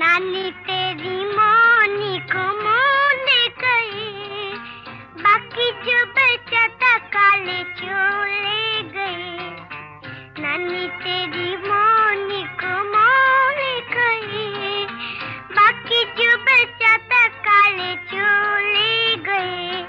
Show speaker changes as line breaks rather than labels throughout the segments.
नानी तेरी मोनी को मोह ले गई, बाकी जो बचा था काले चोले गए। नानी तेरी मोनी को मोह ले गई, बाकी जो बचा था काले चोले गए।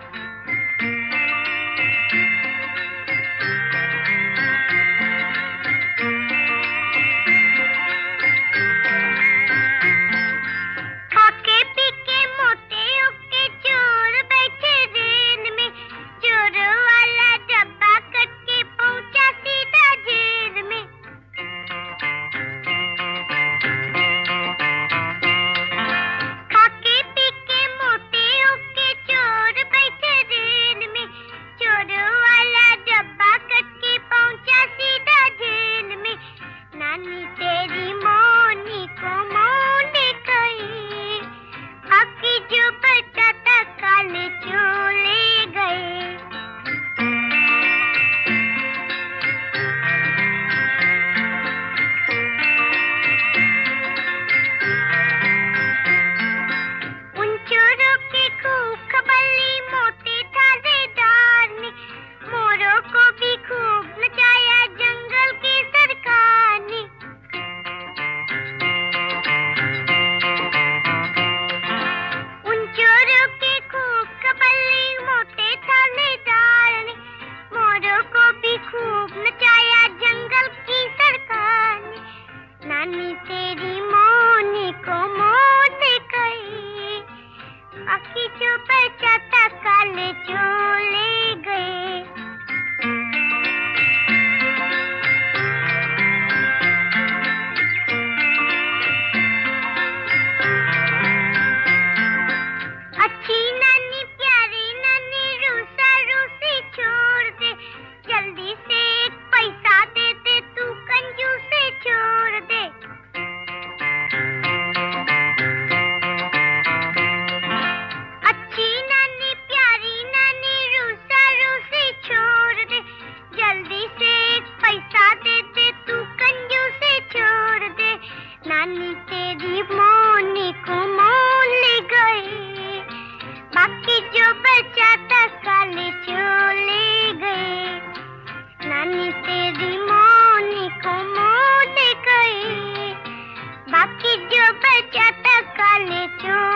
नानी तेरी मोनी को मोह ले गई, बाकी जो बचा था काले चोले गए। अच्छी नानी प्यारी नानी रूसा रूसी छोड़ दे, जल्दी से एक पैसा दे दे तू कंजूसी छोड़ दे। अच्छी नानी प्यारी नानी रूसा रूसी छोड़ दे, जल्दी से एक पैसा दे दे तू कंजूसी छोड़ दे। नानी तेरी मोनी को मोह ले गई, बाकी जो बचा था काले चोले गए। नानी तेरी मोनी को मोह ले गई, बाकी जो बचा था काले चोले